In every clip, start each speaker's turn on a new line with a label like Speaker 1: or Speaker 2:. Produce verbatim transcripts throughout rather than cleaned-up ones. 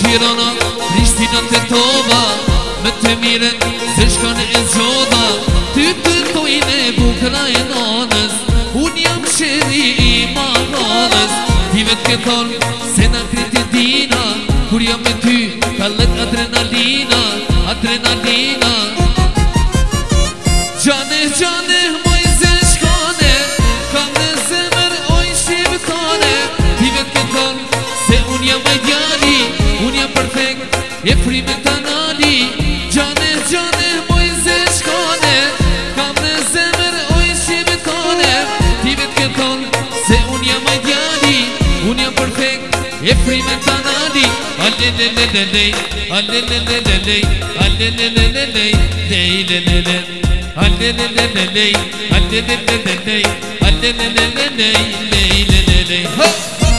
Speaker 1: Tirana, Prishtina të tova Me të miren se shkane e zhoda Ty të tojnë e bukra e nanës Unë jam shedi i mananës Ti vetë ke thonë se na kriti dina Kur jam me ty kallet adrenalina Adrenalina Gjane, gjane, moj zë shkane Kam në zemër oj shqiptane Ti vetë ke thonë se unë jam ajdjali Unë jam perfekt, e frime të nali Gjane, gjane, moj zë shkane Kam në zemër oj shqiptane Ti vetë ke thonë se unë jam ajdjali Unë jam perfekt, e frime të nali Alelelelelej, alelelelelej Alelelelelej, lejlelele Alelelelelej, alelelelelej Alelelelelej, lejlelele Ho!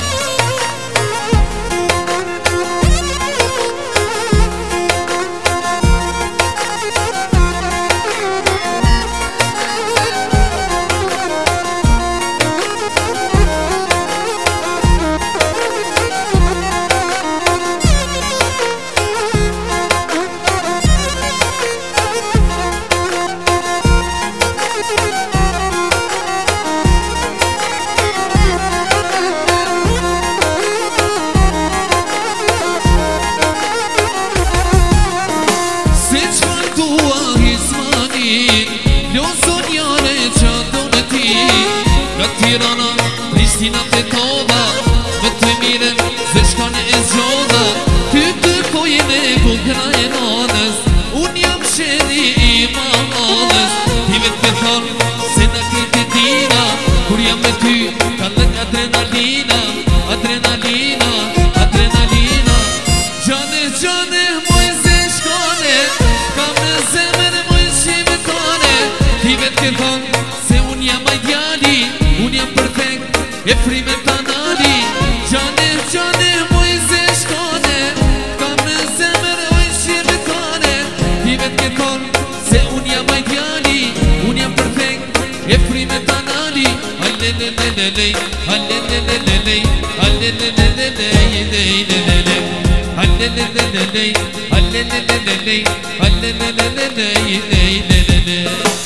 Speaker 1: Tirana, Prishtina të tova Me të miren se shkane e zhoda Ty të kojnë e bukra e nanës Unë jam shedi i mananës Ti vetë ke thonë se na kriti dina Kur jam me ty kallet adrenalina Adrenalina, adrenalina Gjane, gjane, moj zë shkane Kam në zemër moj shqiptane Ti vetë ke thonë se unë jam ajdjali Unë jam perfekt, e frime të nali Gjane, gjane, moj zë shkane Kam në zemër oj shqiptane Ti vetë ke thonë se unë jam ajdjali Unë jam perfekt, e frime të nali Alelelelelej, alelelelelej Alelelelelej, lejlelele Alelelelelej, alelelelelej Alelelelelej, lejlelele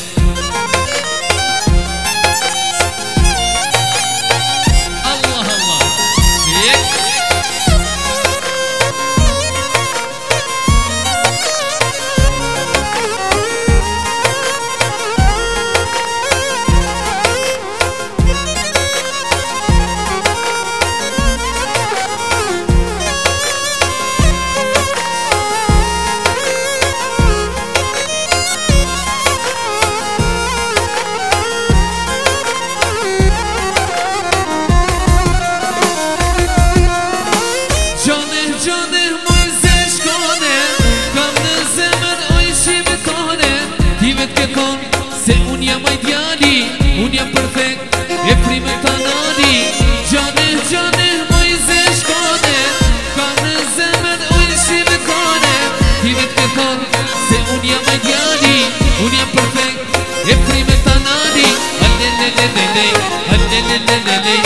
Speaker 1: Se unë jam ajdjali, unë jam perfekt, e frime të nali Gjane, gjane, moj zë shkane Kam në zemër oj shqiptane Ti vetë ke thonë se unë jam ajdjali Unë jam perfekt, e frime të nali Alelelelelej, alelelelelej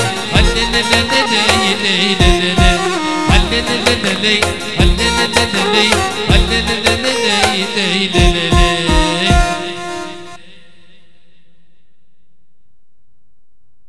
Speaker 1: Alelelelelej, lejlelele Alelelelelej, alelelelelej